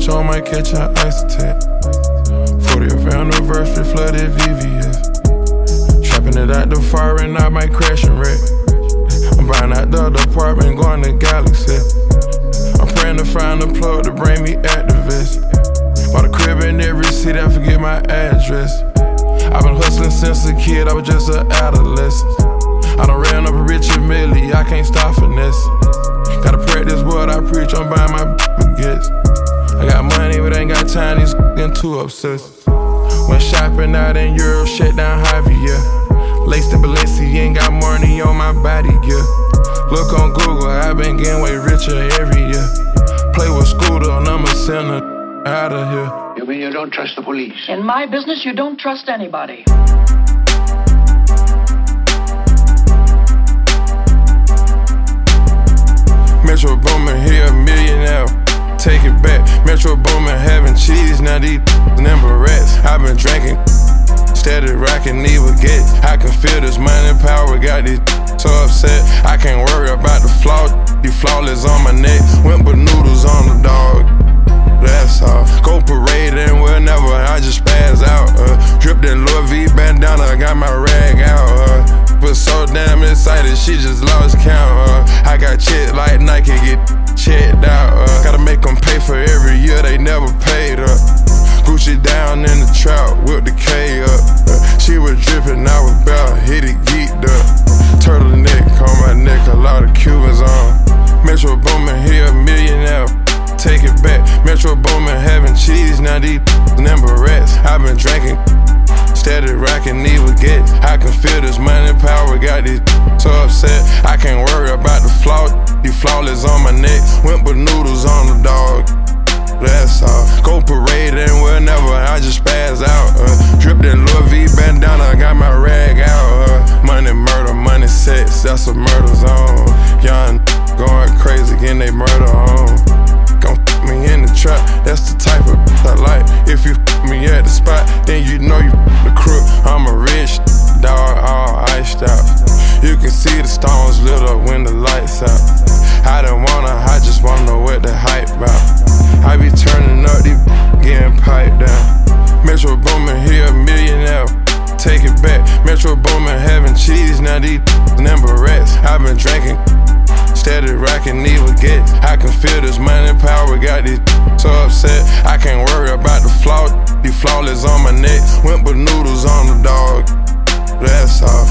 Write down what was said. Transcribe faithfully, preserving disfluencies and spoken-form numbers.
so I might catch an ice attack. fortieth anniversary, flooded V V S. Trapping it out the fire and I might crash and wreck. I'm buying out the apartment, going to Galaxy. I'm praying to find a plug to bring me activists. Bought a crib in every city, I forget my address. I've been hustling since a kid, I was just an adolescent. I done ran up a Richard Millie, I can't stop finesse. Gotta practice what I preach, I'm buying my baguettes. I got money, but ain't got time, these getting too obsessed. Went shopping out in Europe, shut down Harvey, yeah. Laced the Balenciaga, ain't got money on my body, yeah. Look on Google, I been getting way richer every year. Play with Scooter, and I'ma send her out of here. You mean you don't trust the police? In my business, you don't trust anybody. Metro Boomin, here a millionaire. Take it back. Metro Boomin, having cheese, now these number rats. I've been drinking, steady rocking these baguettes. I can feel this money power, got these so upset. I can't worry about the flaw, these flawless on my neck. Wimple noodles on the dog, that's all. Go parade and whenever I just spaz out. Uh, dripped in Louis V bandana, I got my rag out. Uh, was so damn excited, she just lost count. Uh, I got shit like Nike, get checked out. Uh, gotta make them pay for every year, they never paid up. Gucci down in the trap, whip the K up. Uh, she was dripping, I was about hit it, geeked up. Turtleneck on my neck, a lot of Cubans on. Metro Boomin, here a millionaire. Take it back. Metro Boomin, having cheese, now these number rats. I've been drinking, steady rocking these baguettes. I can feel this money power, got these so upset. I can't worry about the flaw, these flawless on my neck. Wimple noodles on the dog, that's all. Go parade and whenever I just spaz out. Uh, dripped in Louis V bandana, I got my rag out. Uh, money, murder, money, sex, that's a murder zone. Young going crazy, getting they murder on. Gon' f me in the trap, that's the type of I like. If you f me at the spot, then you know you f the crook. I'm a rich dog, all iced out. You can see the stones lit up when the lights out. I don't wanna, I just wanna know what the hype about. I be turning up, these getting piped down. Metro Boomin, here a millionaire. Take it back. Metro Boomin, having cheese, now these number rats. I've been drinking, steady rocking these baguettes. I can feel this money power, got these so upset. I can't worry about the flaw, these flawless on my neck. Wimple noodles on the dog, that's all.